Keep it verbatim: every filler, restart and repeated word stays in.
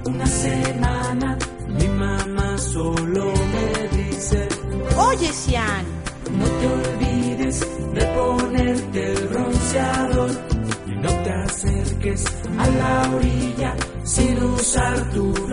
una semana mi mamá solo me dice: oye, Sian, no te olvides de ponerte el bronceador y no te acerques a la orilla sin usar tu